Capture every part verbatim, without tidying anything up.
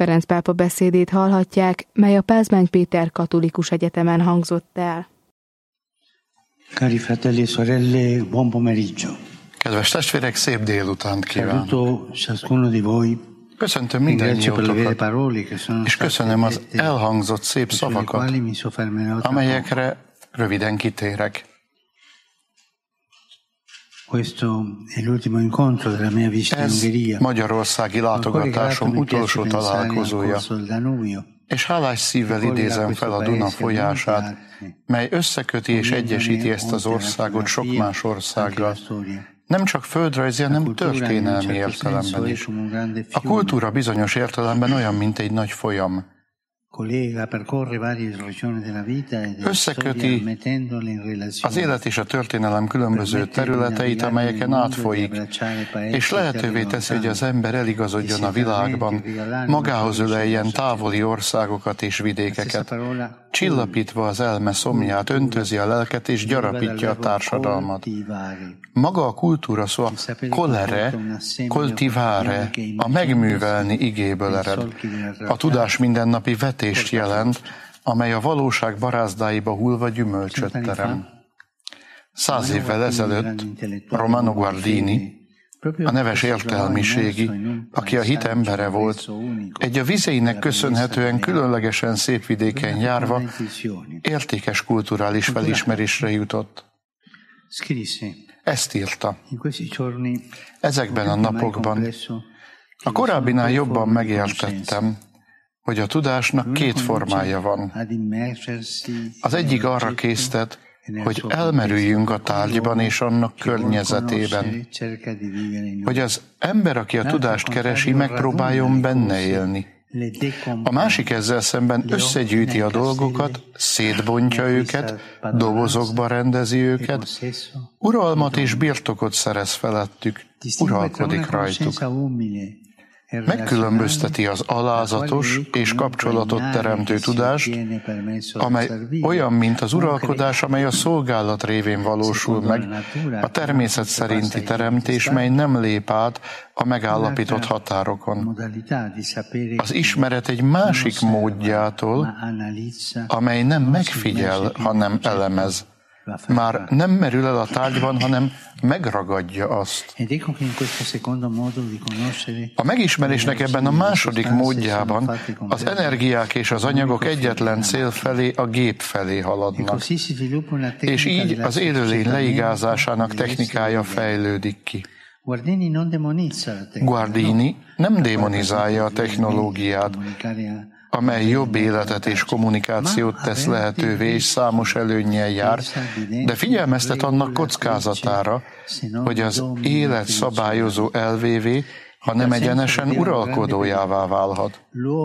Ferenc pápa beszédét hallhatják, mely a Pázmány Péter Katolikus Egyetemen hangzott el. Cari fratelli e sorelle, buon pomeriggio. Kedves testvérek, szép délutánt kívánok! Saluto ciascuno di voi. Köszöntöm mindannyiótokat, és köszönöm az elhangzott szép szavakat, amelyekre röviden kitérek. Ez magyarországi látogatásom utolsó találkozója, és hálás szívvel idézem fel a Duna folyását, mely összeköti és egyesíti ezt az országot sok más országgal. Nem csak földrajzi, hanem történelmi értelemben is. A kultúra bizonyos értelemben olyan, mint egy nagy folyam. Összeköti az élet és a történelem különböző területeit, amelyeken átfolyik, és lehetővé teszi, hogy az ember eligazodjon a világban, magához öleljen távoli országokat és vidékeket, csillapítva az elme szomját, öntözi a lelket és gyarapítja a társadalmat. Maga a kultúra szó a collere, cultivare, a megművelni igéből ered. A tudás mindennapi vetést jelent, amely a valóság barázdáiba hullva gyümölcsöt terem. Száz évvel ezelőtt Romano Guardini, a neves értelmiségi, aki a hit embere volt, egy a vizeinek köszönhetően különlegesen szép vidéken járva értékes kulturális felismerésre jutott. Ezt írta. Ezekben a napokban a korábbinál jobban megértettem, hogy a tudásnak két formája van. Az egyik arra késztet, hogy elmerüljünk a tárgyban és annak környezetében, hogy az ember, aki a tudást keresi, megpróbáljon benne élni. A másik ezzel szemben összegyűjti a dolgokat, szétbontja őket, dobozokba rendezi őket, uralmat és birtokot szerez felettük, uralkodik rajtuk. Megkülönbözteti az alázatos és kapcsolatot teremtő tudást, amely olyan, mint az uralkodás, amely a szolgálat révén valósul meg, a természet szerinti teremtés, mely nem lép át a megállapított határokon. Az ismeret egy másik módjától, amely nem megfigyel, hanem elemez. Már nem merül el a tárgyban, hanem megragadja azt. A megismerésnek ebben a második módjában az energiák és az anyagok egyetlen cél felé, a gép felé haladnak. És így az élőlény leigázásának technikája fejlődik ki. Guardini nem démonizálja a technológiát, amely jobb életet és kommunikációt tesz lehetővé, és számos előnnyel jár, de figyelmeztet annak kockázatára, hogy az élet szabályozó elvévé, ha nem egyenesen uralkodójává válhat.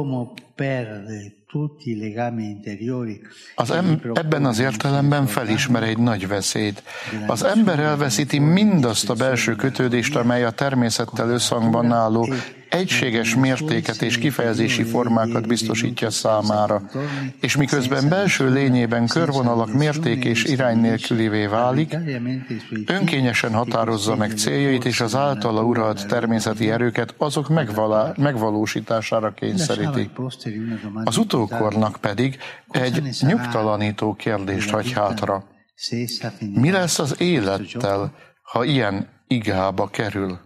Az em- ebben az értelemben felismer egy nagy veszélyt. Az ember elveszíti mindazt a belső kötődést, amely a természettel összhangban álló egységes mértéket és kifejezési formákat biztosítja számára, és miközben belső lényében körvonalak mérték és irány nélkülivé válik, önkényesen határozza meg céljait, és az általa uralt természeti erőket azok megvalá- megvalósítására kényszeríti. Az utókornak pedig egy nyugtalanító kérdést hagy hátra. Mi lesz az élettel, ha ilyen igába kerül?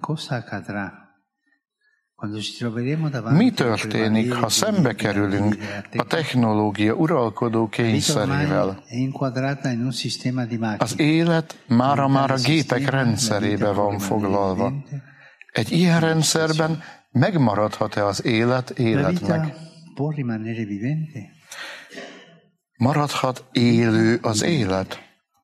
Mi történik, ha szembe kerülünk a technológia uralkodó kényszerével? Az élet mára-mára gépek rendszerébe van foglalva. Egy ilyen rendszerben megmaradhat-e az élet életnek? Maradhat élő az élet?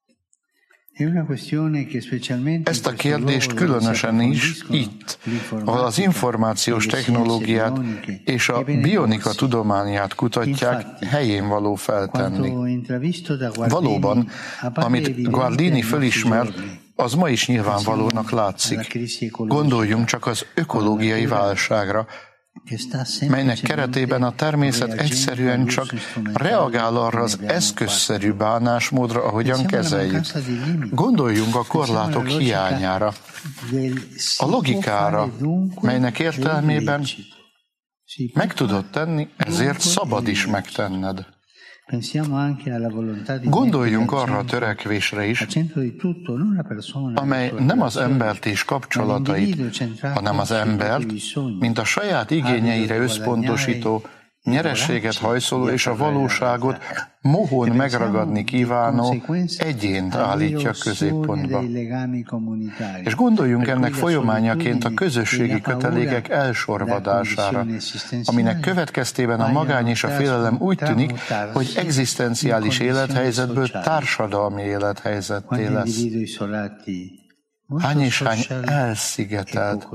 Ezt a kérdést különösen is itt, ahol az információs technológiát és a bionika tudományát kutatják, helyén való feltenni. Valóban, amit Guardini fölismer, az ma is nyilvánvalónak látszik. Gondoljunk csak az ökológiai válságra, melynek keretében a természet egyszerűen csak reagál arra az eszközszerű bánásmódra, ahogyan kezeljük. Gondoljunk a korlátok hiányára, a logikára, melynek értelmében Meg tudod tenni, ezért szabad is megtenned. Gondoljunk arra a törekvésre is, amely nem az embert és kapcsolatait, hanem az embert, mint a saját igényeire összpontosító, nyerességet hajszoló és a valóságot mohón megragadni kívánó egyént állítja középpontba. És gondoljunk ennek folyamányaként a közösségi kötelékek elsorvadására, aminek következtében a magány és a félelem úgy tűnik, hogy egzisztenciális élethelyzetből társadalmi élethelyzetté lesz. Hány és hány elszigetelt,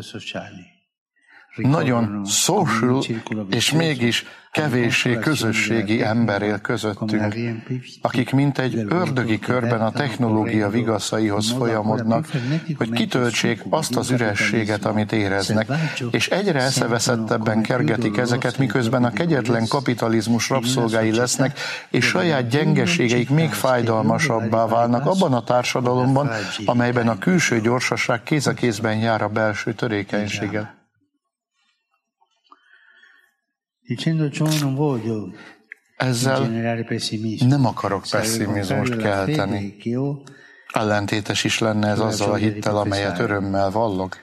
nagyon social és mégis kevéssé közösségi ember él közöttünk, akik mint egy ördögi körben a technológia vigaszaihoz folyamodnak, hogy kitöltsék azt az ürességet, amit éreznek, és egyre eszeveszettebben kergetik ezeket, miközben a kegyetlen kapitalizmus rabszolgái lesznek, és saját gyengeségeik még fájdalmasabbá válnak abban a társadalomban, amelyben a külső gyorsaság kéz a kézben jár a belső törékenységgel. Ezzel nem akarok pessimizmust kelteni. Ellentétes is lenne ez azzal a hittel, amelyet örömmel vallok.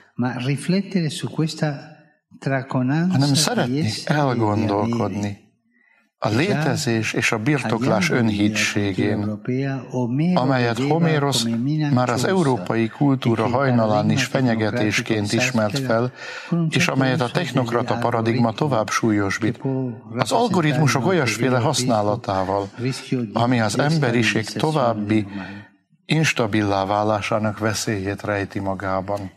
Hanem szeretnék elgondolkodni a létezés és a birtoklás önhitségén, amelyet Homérosz már az európai kultúra hajnalán is fenyegetésként ismert fel, és amelyet a technokrata paradigma tovább súlyosbít. Az algoritmusok olyasféle használatával, ami az emberiség további instabilá válásának veszélyét rejti magában.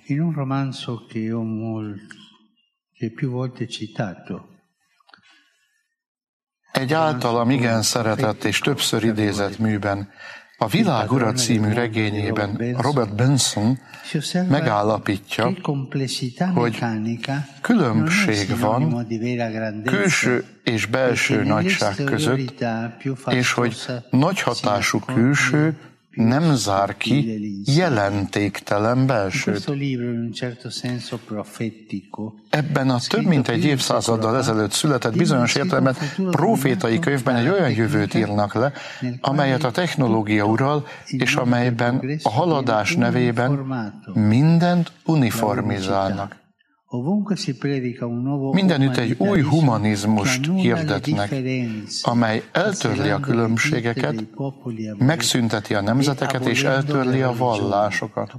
Egy általam igen szeretett és többször idézett műben, a Világ ura című regényében Robert Benson megállapítja, hogy különbség van külső és belső nagyság között, és hogy nagy hatású külső nem zár ki jelentéktelen belsőt. Ebben a több mint egy évszázaddal ezelőtt született bizonyos értelemben profétai könyvben egy olyan jövőt írnak le, amelyet a technológia ural, és amelyben a haladás nevében mindent uniformizálnak. Mindenütt egy új humanizmust hirdetnek, amely eltörli a különbségeket, megszünteti a nemzeteket és eltörli a vallásokat.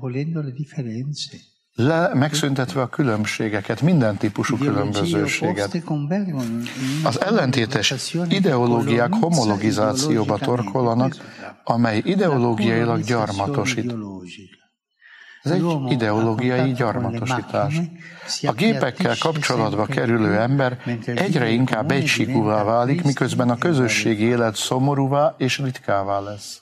Le, megszüntetve a különbségeket, minden típusú különbözőséget. Az ellentétes ideológiák homologizációba torkollanak, amely ideológiailag gyarmatosít. Ez egy ideológiai gyarmatosítás. A gépekkel kapcsolatba kerülő ember egyre inkább egysíkúvá válik, miközben a közösségi élet szomorúvá és ritkává lesz.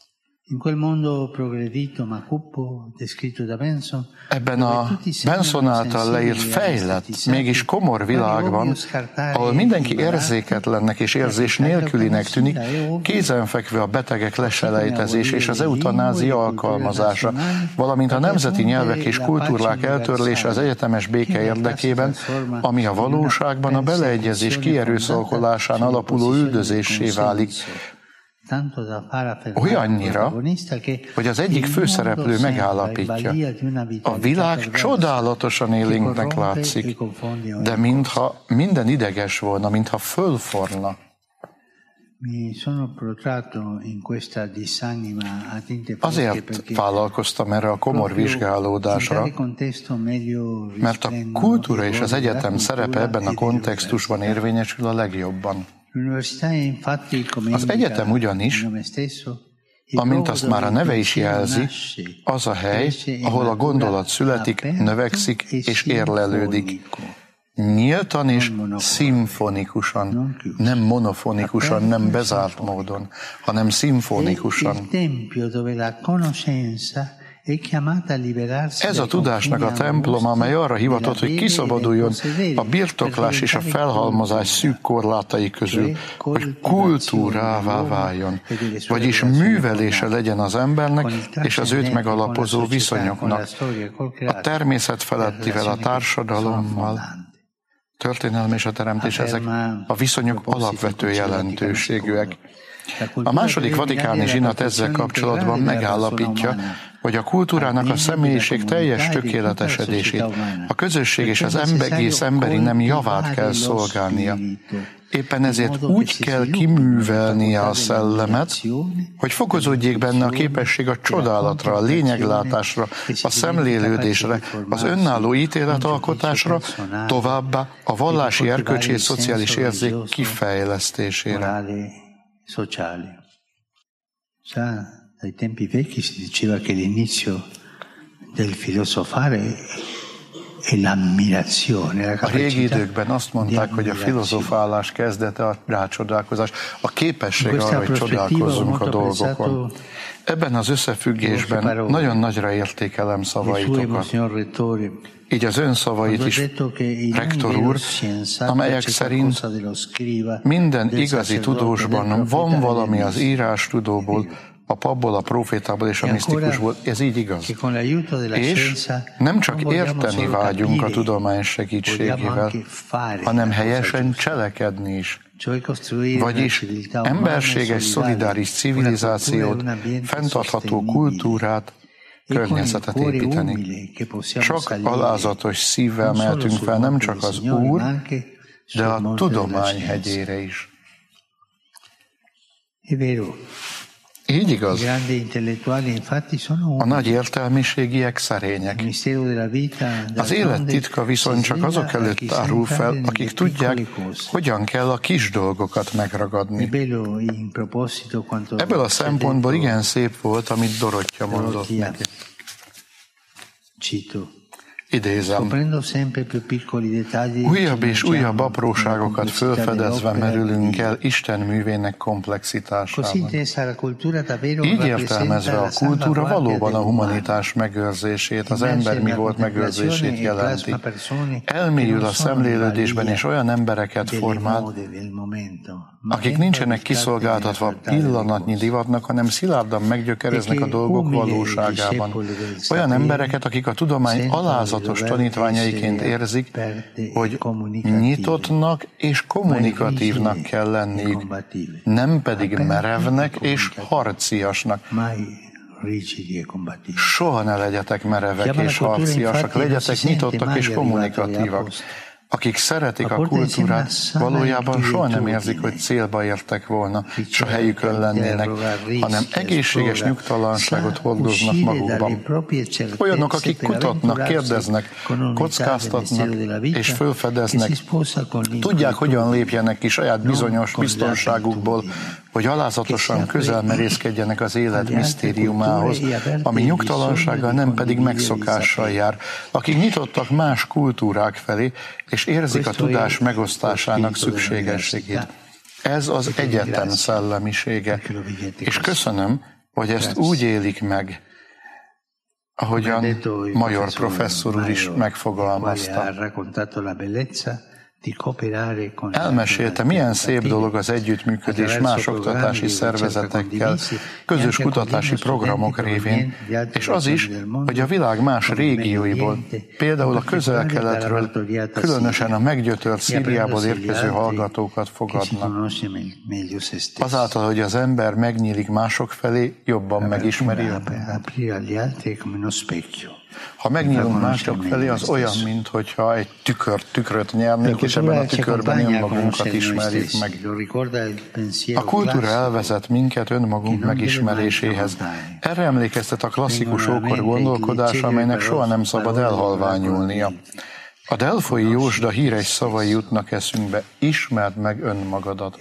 Ebben a Benson által leírt fejlett, mégis komor világban, ahol mindenki érzéketlennek és érzés nélkülinek tűnik, kézenfekvő a betegek leselejtezés és az eutanázia alkalmazása, valamint a nemzeti nyelvek és kultúrák eltörlése az egyetemes béke érdekében, ami a valóságban a beleegyezés kierőszakolásán alapuló üldözéssé válik, olyannyira, hogy az egyik főszereplő megállapítja, a világ csodálatosan élénknek látszik, de mintha minden ideges volna, mintha fölforna. Azért vállalkoztam erre a komor vizsgálódásra, mert a kultúra és az egyetem szerepe ebben a kontextusban érvényesül a legjobban. Az egyetem ugyanis, amint azt már a neve is jelzi, az a hely, ahol a gondolat születik, növekszik és érlelődik. Nyíltan és szimfonikusan, nem monofonikusan, nem bezárt módon, hanem szimfonikusan. Ez a tudásnak a templom, amely arra hivatott, hogy kiszabaduljon a birtoklás és a felhalmozás szűk korlátai közül, hogy kultúrává váljon, vagyis művelése legyen az embernek és az őt megalapozó viszonyoknak, a természet felettivel, a társadalommal. történelem és a teremtés, ezek a viszonyok alapvető jelentőségűek. A második vatikáni zsinat ezzel kapcsolatban megállapítja, hogy a kultúrának a személyiség teljes tökéletesedését, a közösség és az egész emberi nem javát kell szolgálnia. Éppen ezért úgy kell kiművelnie a szellemet, hogy fokozódjék benne a képesség a csodálatra, a lényeglátásra, a szemlélődésre, az önálló ítéletalkotásra, továbbá a vallási, erkölcsi és szociális érzék kifejlesztésére. Già dai tempi vecchi si diceva che l'inizio del filosofare è l'ammirazione. A régi időkben azt mondták, hogy a filozofálás kezdete a rácsodálkozás, a képesség arra, hogy csodálkozzunk a dolgokon. Ebben az összefüggésben nagyon nagyra értékelem szavaitokat. Így az ön szavait is, rektor úr, amelyek szerint minden igazi tudósban van valami az írástudóból, a papból, a profétából és a misztikusból. Ez így igaz. És nem csak érteni vágyunk a tudomány segítségével, hanem helyesen cselekedni is. Vagyis emberséges, szolidáris civilizációt, fenntartható kultúrát, környezetet építeni. Csak alázatos szívvel mehetünk fel nem csak az Úr, de a tudomány hegyére is. Így igaz. A nagy értelmiségiek szerények. Az élet titka viszont csak azok előtt árul fel, akik tudják, hogyan kell a kis dolgokat megragadni. Ebből a szempontból igen szép volt, amit Dorottya mondott neki. Idézem. Újabb és újabb apróságokat fölfedezve merülünk el Isten művének komplexitásában. Így értelmezve a kultúra valóban a humanitás megőrzését, az ember mi volt megőrzését jelenti. Elmélyül a szemlélődésben és olyan embereket formál, akik nincsenek kiszolgáltatva pillanatnyi divatnak, hanem szilárdan meggyökereznek a dolgok valóságában. Olyan embereket, akik a tudomány alázatos tanítványaiként érzik, hogy nyitottnak és kommunikatívnak kell lenniük, nem pedig merevnek és harciasnak. Soha ne legyetek merevek és harciasak, legyetek nyitottak és kommunikatívak. Akik szeretik a kultúrát, valójában soha nem érzik, hogy célba értek volna, és a helyükön lennének, hanem egészséges nyugtalanságot hordoznak magukban. Olyanok, akik kutatnak, kérdeznek, kockáztatnak és felfedeznek, tudják, hogyan lépjenek ki saját bizonyos biztonságukból, hogy alázatosan közel merészkedjenek az élet misztériumához, ami nyugtalansággal, nem pedig megszokással jár, akik nyitottak más kultúrák felé, és érzik a tudás megosztásának szükségességét. Ez az egyetem szellemisége. És köszönöm, hogy ezt úgy élik meg, ahogyan Major professzor úr is megfogalmazta. Elmesélte, milyen szép dolog az együttműködés más oktatási szervezetekkel, közös kutatási programok révén, és az is, hogy a világ más régióiból, például a Közel-Keletről, különösen a meggyötört Szíriából érkező hallgatókat fogadnak. Azáltal, hogy az ember megnyílik mások felé, jobban megismeri önmagát. Ha megnyílunk mások felé, az olyan, mintha egy tükör, tükröt nyernénk, és ebben a tükörben önmagunkat ismerjük meg. A kultúra elvezet minket önmagunk megismeréséhez. Erre emlékeztet a klasszikus ókor gondolkodása, amelynek soha nem szabad elhalványulnia. A delfoi jósda híres szavai jutnak eszünkbe: ismerd meg önmagadat.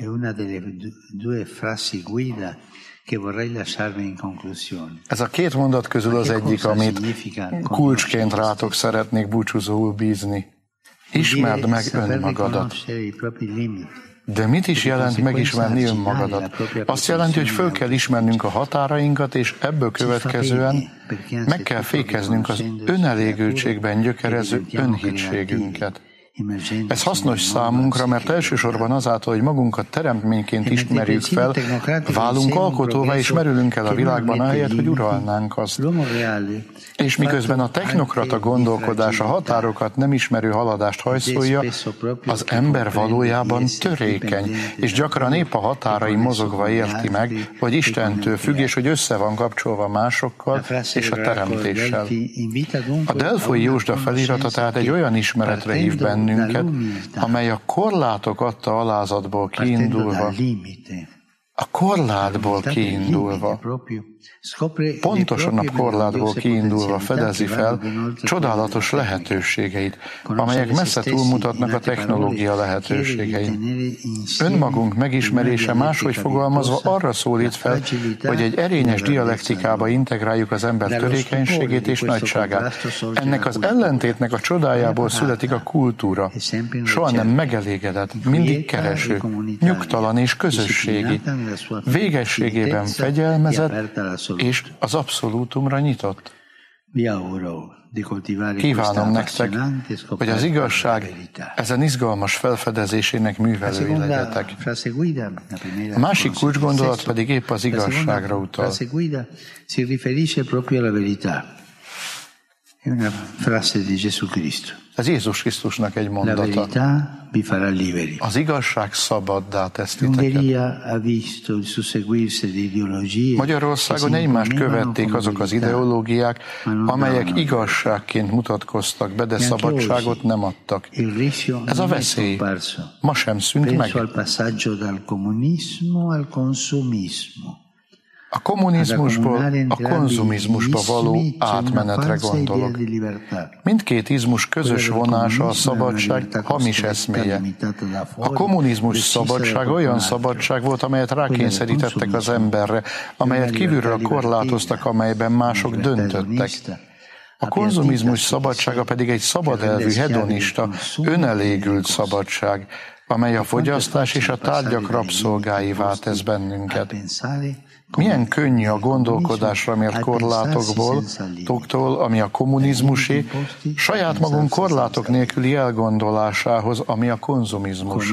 Ez a két mondat közül az egyik, amit kulcsként rátok szeretnék búcsúzóul bízni. Ismerd meg önmagadat. De mit is jelent megismerni önmagadat? Azt jelenti, hogy föl kell ismernünk a határainkat, és ebből következően meg kell fékeznünk az önelégültségben gyökerező önhitségünket. Ez hasznos számunkra, mert elsősorban azáltal, hogy magunkat teremtményként ismerjük fel, válunk alkotóvá és merülünk el a világban, ahelyett, hogy uralnánk azt. És miközben a technokrata gondolkodás a határokat nem ismerő haladást hajszolja, az ember valójában törékeny, és gyakran épp a határai mozogva érti meg, hogy Istentől függ, és hogy össze van kapcsolva másokkal és a teremtéssel. A Delfoi Józsda felirata tehát egy olyan ismeretre hív bennünket, amely a korlátok adta alázatból kiindulva, a korlátból kiindulva, pontosan a korlátból kiindulva fedezi fel csodálatos lehetőségeit, amelyek messze túlmutatnak a technológia lehetőségein. Önmagunk megismerése máshogy fogalmazva arra szólít fel, hogy egy erényes dialektikába integráljuk az ember törékenységét és nagyságát. Ennek az ellentétnek a csodájából születik a kultúra. Soha nem megelégedett, mindig kereső, nyugtalan és közösségi, végességében fegyelmezett és az abszolútumra nyitott. Kívánom nektek, hogy az igazság ezen izgalmas felfedezésének művelői legyetek. A másik kulcsgondolat pedig épp az igazságra utal. Ez Jézus Krisztusnak egy mondata. Az igazság szabaddá tesz titeket. Magyarországon egymást követték azok az ideológiák, amelyek igazságként mutatkoztak be, de szabadságot nem adtak. Ez a veszély ma sem szűnt meg. A kommunizmusból a konzumizmusba való átmenetre gondolok. Mindkét izmus közös vonása a szabadság hamis eszméje. A kommunizmus szabadság olyan szabadság volt, amelyet rákényszerítettek az emberre, amelyet kívülről korlátoztak, amelyben mások döntöttek. A konzumizmus szabadsága pedig egy szabadelvű, hedonista, önelégült szabadság, amely a fogyasztás és a tárgyak rabszolgáivá tesz bennünket. Milyen könnyű a gondolkodásra mért korlátokból, toktól, ami a kommunizmusé, saját magunk korlátok nélküli elgondolásához, ami a konzumizmus.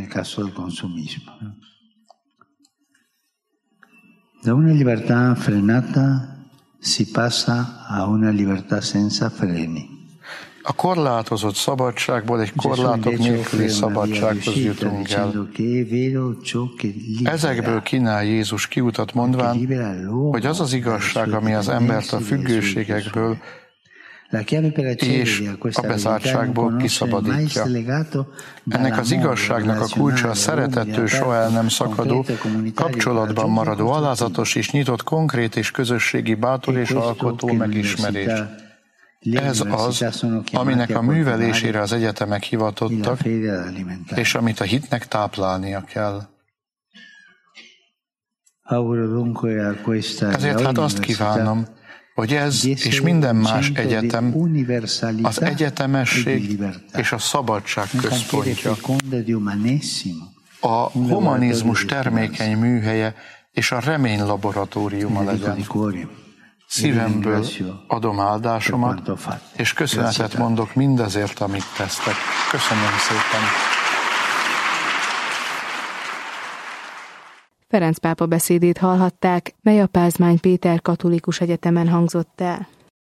Da una libertà frenata si passa a una libertà senza freni. A korlátozott szabadságból egy korlátok nélküli szabadsághoz jutunk el. Ezekből kínál Jézus kiutat mondván, hogy az az igazság, ami az embert a függőségekből és a bezártságból kiszabadítja. Ennek az igazságnak a kulcsa a szeretettől soha el nem szakadó, kapcsolatban maradó, alázatos és nyitott konkrét és közösségi bátor és alkotó megismerés. Ez az, aminek a művelésére az egyetemek hivatottak, és amit a hitnek táplálnia kell. Ezért hát azt kívánom, hogy ez és minden más egyetem az egyetemesség és a szabadság központja, a humanizmus termékeny műhelye és a remény laboratóriuma legyen. Szívemből adom áldásomat, és köszönetet mondok mindazért, amit tesztek. Köszönöm szépen! Ferenc pápa beszédét hallhatták, mely a Pázmány Péter Katolikus Egyetemen hangzott el.